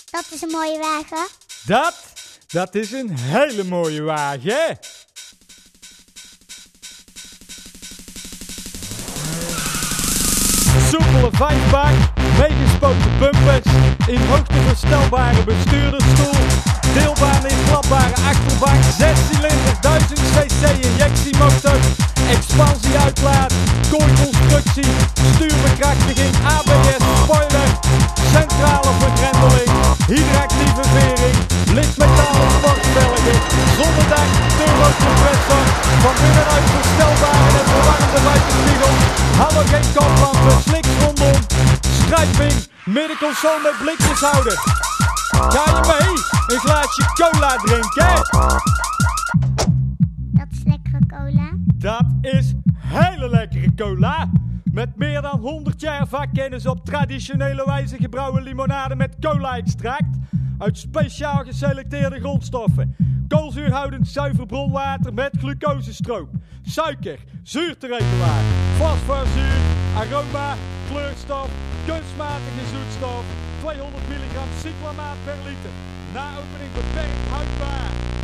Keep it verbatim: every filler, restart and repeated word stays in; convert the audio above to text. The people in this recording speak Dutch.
Dat is een mooie wagen. Dat, dat is een hele mooie wagen. Soepele vijfbak, meegespoten bumpers, in hoogte verstelbare bestuurdersstoel, deelbare inklapbare achterbank, zes cilinder, duizend cc injectiemotor, expansieuitlaat, kooiconstructie, stuurbekrachtiging, A B S, spoiler, centrale vergrendeling, hydraactieve vering, lichtmetalen sportvelgen, zonnedak, turbocompressor, van binnenuit verstelbare en verwarmde buitenspiegel, halogeen koplampen, sliks rondom, strijping, middenconsole met blikjeshouder. Ga je mee? Een glaasje cola drinken? Dat is lekkere cola. Dat is hele lekkere cola. Met meer dan honderd jaar vakkennis op traditionele wijze gebrouwen limonade met cola-extract uit speciaal geselecteerde grondstoffen. Koolzuurhoudend zuiver bronwater met glucosestroop, suiker, zuurteregelaar, fosforzuur, aroma, kleurstof, kunstmatige zoetstof, tweehonderd milligram cyclamaat per liter. Na opening beperkt houdbaar.